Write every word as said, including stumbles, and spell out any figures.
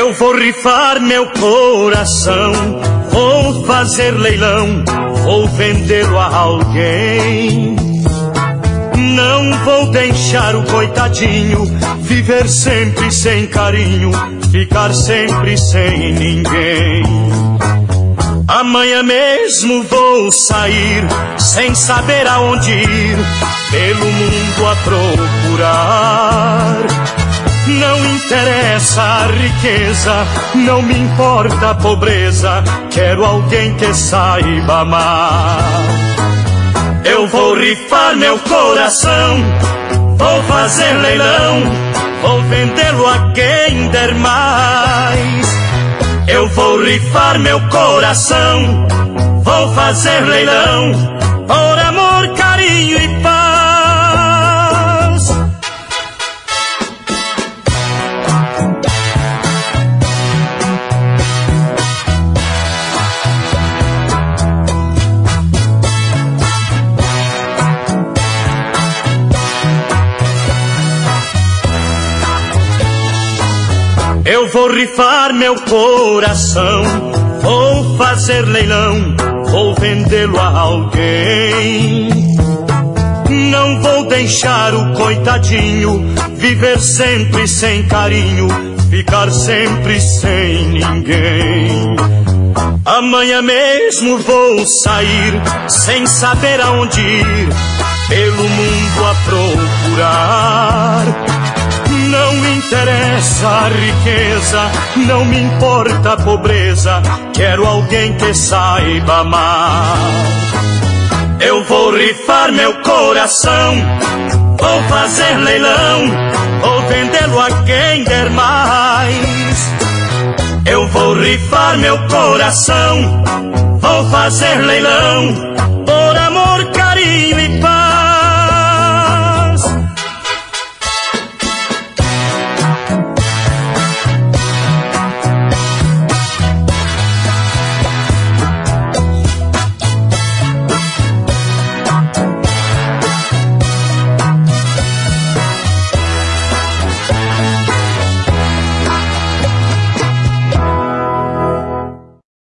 Eu vou rifar meu coração, vou fazer leilão, vou vendê-lo a alguém. Não vou deixar o coitadinho viver sempre sem carinho, ficar sempre sem ninguém. Amanhã mesmo vou sair, sem saber aonde ir, pelo mundo a procurar. Não interessa a riqueza, não me importa a pobreza, quero alguém que saiba amar. Eu vou rifar meu coração, vou fazer leilão, vou vendê-lo a quem der mais. Eu vou rifar meu coração, vou fazer leilão, por amor, carinho e paz. Eu vou rifar meu coração, vou fazer leilão, vou vendê-lo a alguém. Não vou deixar o coitadinho viver sempre sem carinho, ficar sempre sem ninguém. Amanhã mesmo vou sair, sem saber aonde ir, pelo mundo a procurar. Não me interessa a riqueza, não me importa a pobreza, quero alguém que saiba amar. Eu vou rifar meu coração, vou fazer leilão, vou vendê-lo a quem der mais. Eu vou rifar meu coração, vou fazer leilão,